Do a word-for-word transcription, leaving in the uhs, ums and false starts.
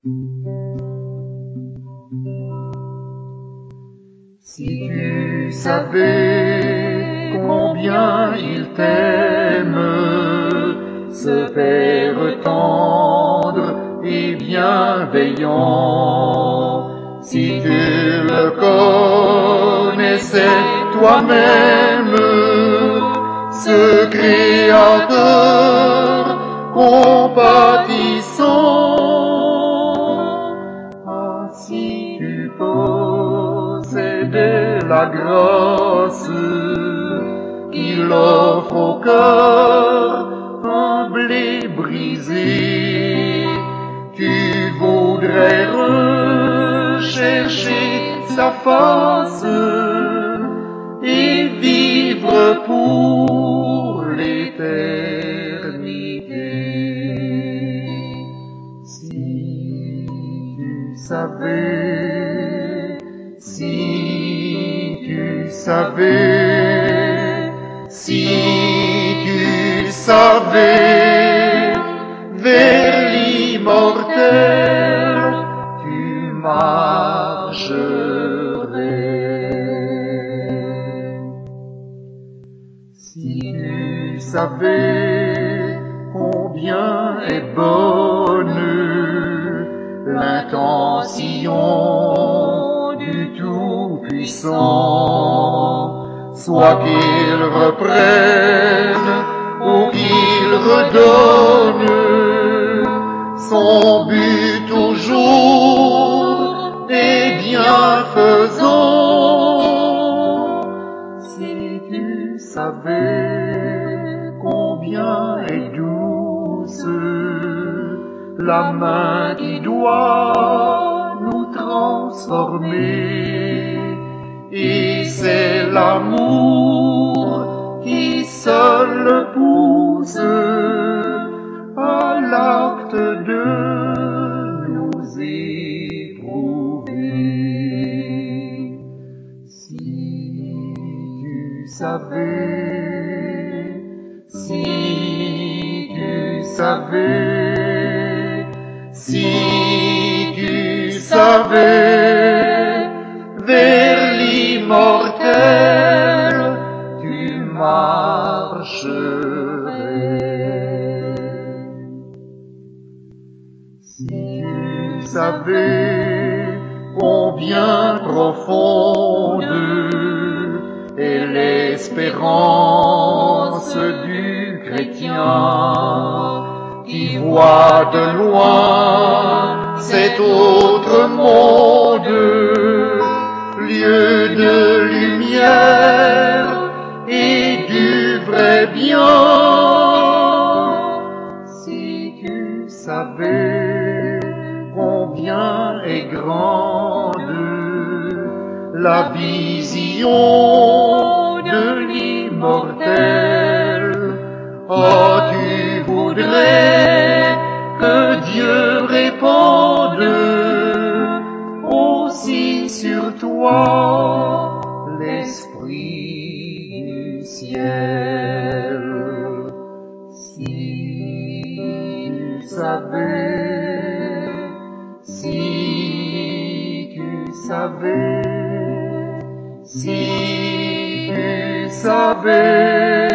Si tu savais combien il t'aime, ce Père tendre et bienveillant, si tu le connaissais toi-même, ce Créateur compatissant, ah, si tu possédais la grâce qu'il offre au cœur humble et brisé, tu voudrais rechercher sa face et vivre pour l'éternité. Si tu savais, si tu savais, si tu savais, vers l'immortel tu marcherais. Si tu savais combien est bonne l'intention du Tout-Puissant, soit qu'il reprenne ou qu'il redonne, son but toujours est bienfaisant. Si tu savais combien est douce la main qui doit nous transformer, et c'est l'amour qui seul pousse à l'acte de nous éprouver. Si tu savais, si tu savais, si tu savais, vers l'immortel tu marcherais. Si tu savais combien profonde est l'espérance du chrétien qui voit de loin cet autre monde, lieu de lumière et du vrai bien. Si tu savais combien est grande la vision de l'immortel, oh, tu voudrais que Dieu répande aussi sur toi l'Esprit du ciel. Si tu savais, si tu savais, si tu savais,